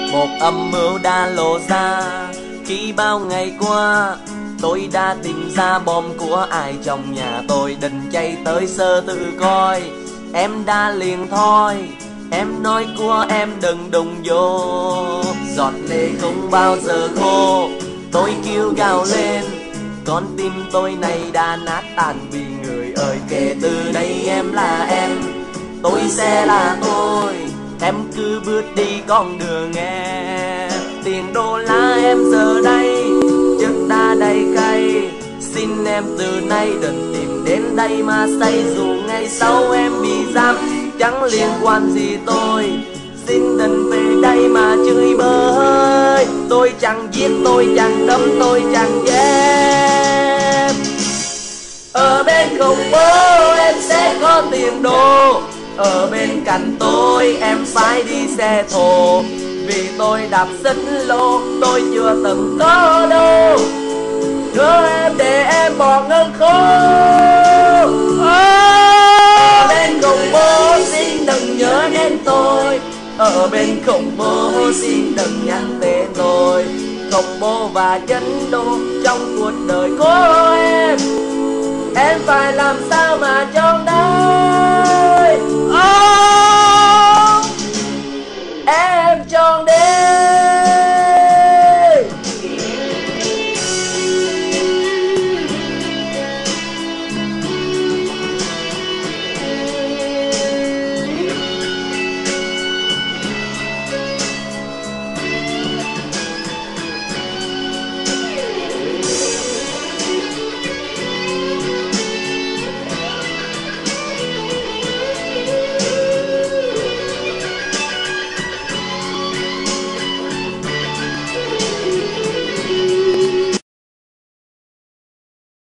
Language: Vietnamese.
Một âm mưu đã lộ ra khi bao ngày qua tôi đã tìm ra bom của ai trong nhà tôi, định chạy tới sơ tự coi. Em đã liền thôi, em nói của em đừng đụng vô. Giọt lệ không bao giờ khô, tôi kêu gào lên. Con tim tôi này đã nát tan vì người ơi, kể từ đây em là em, tôi sẽ là tôi. Em cứ bước đi con đường em, tiền đô la em giờ đây chất đã đầy cay. Xin em từ nay đừng tìm đến đây mà say, dù ngày sau em bị giam chẳng liên quan gì tôi. Xin đừng về đây mà chửi bới, tôi chẳng giết, tôi chẳng đâm, tôi chẳng giết. Ở bên khủng bố em sẽ có tiền đồ, ở bên cạnh tôi em phải đi xe thồ. Vì tôi đạp xích lô, tôi chưa từng có đâu. Đưa em để em bỏ ngân khô. Ở bên khủng bố xin đừng nhớ đến tôi, ở bên khủng bố xin đừng nhắc tên tôi. Khủng bố và chấn đô trong cuộc đời của em phải làm sao mà tròn đấy.